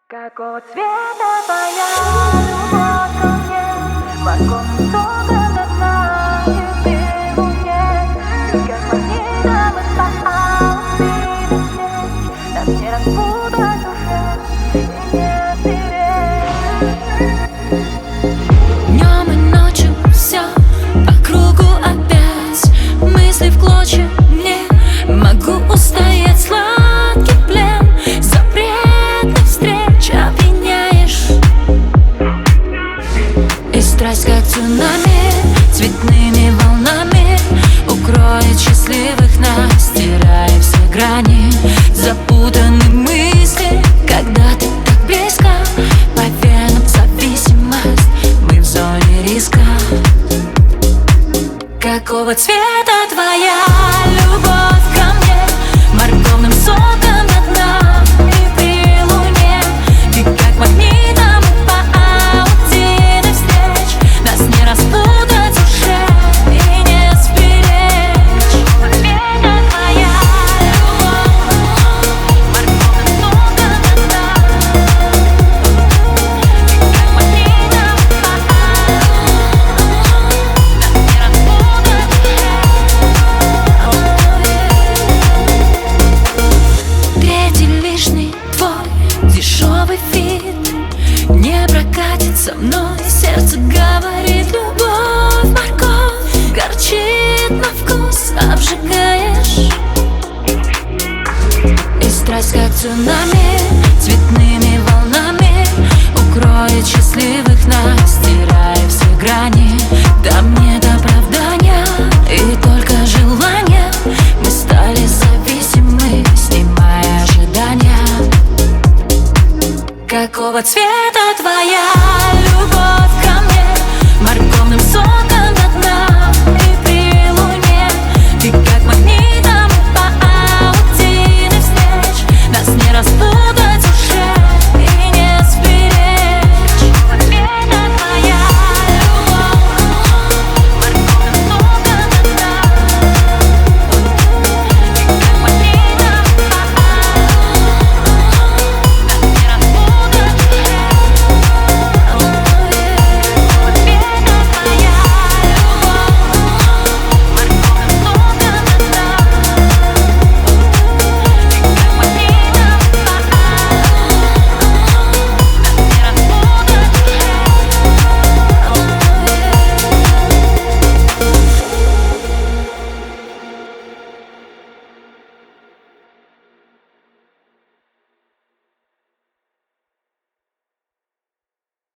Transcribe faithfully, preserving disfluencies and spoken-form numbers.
Какого цвета твоя любовь ко мне? Морковным соком до дна и при луне. Ты как магнитом исполнял виды здесь. Нас не распутать уже и не отпереть. Днем и ночью все по кругу опять. Мысли в клочья, не могу устоять. Сладкий плен запретных встреч опьяняешь. И страсть как цунами, цветными волнами укроет счастливых нас, стирая все грани. Запутаны мысли, когда ты так близко. По венам зависимость, мы в зоне риска. Какого цвета твоя любовь ко мне? Морковным соком до дна и при луне. Ты как магнитом по аутине встреч. Нас не распутать уже и не сберечь. Какого цвета твоя любовь? Морковным соком до дна. Ты как магнитом по аутине. Нас не распутать уже. Третий лишний твой дешевый вид не прокатит со мной. Сердце говорит: любовь, морковь, горчит на вкус, обжигаешь. И страсть как цунами, цветными волнами укроет счастливых нас, стирая все грани. Там нет оправдания и только желания. Мы стали зависимы, снимая ожидания. Какого цвета твоя любовь?